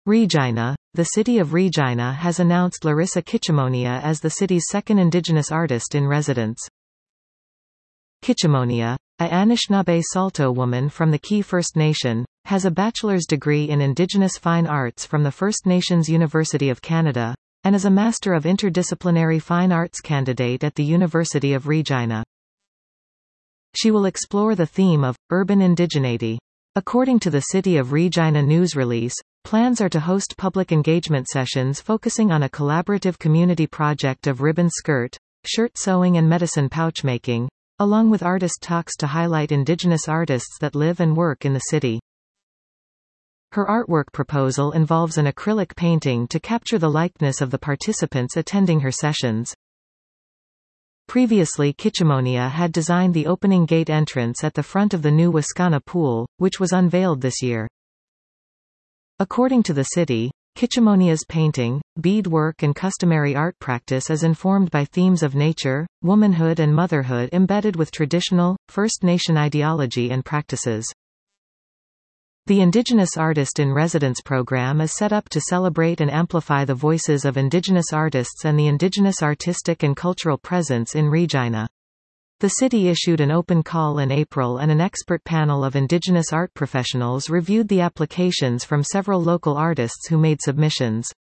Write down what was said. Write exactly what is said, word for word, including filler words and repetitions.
Regina. The city of Regina has announced Larissa Kichimonia as the city's second Indigenous artist in residence. Kichimonia, a Anishinaabe Saulteaux woman from the Key First Nation, has a bachelor's degree in Indigenous Fine Arts from the First Nations University of Canada, and is a Master of Interdisciplinary Fine Arts candidate at the University of Regina. She will explore the theme of urban indigeneity. According to the City of Regina news release, plans are to host public engagement sessions focusing on a collaborative community project of ribbon skirt, shirt sewing and medicine pouch making, along with artist talks to highlight Indigenous artists that live and work in the city. Her artwork proposal involves an acrylic painting to capture the likeness of the participants attending her sessions. Previously, Kichimonia had designed the opening gate entrance at the front of the new Wascana Pool, which was unveiled this year. According to the city, Kichimonia's painting, beadwork and customary art practice is informed by themes of nature, womanhood and motherhood embedded with traditional, First Nation ideology and practices. The Indigenous Artist in Residence program is set up to celebrate and amplify the voices of Indigenous artists and the Indigenous artistic and cultural presence in Regina. The city issued an open call in April and an expert panel of Indigenous art professionals reviewed the applications from several local artists who made submissions.